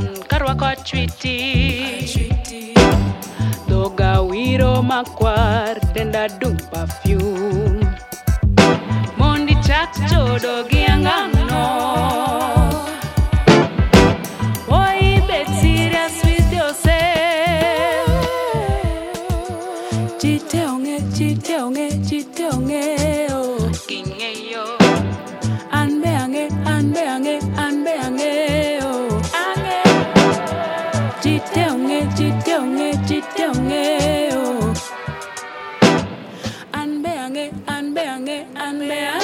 karwako chwiti Doga wiro makwar Denda dung perfume Mondi chak chodo gi angangno Boy bet serious with yourself Chite onge oh Kinge yo Anbe ange oh Ange Chite onge oh Anbe ange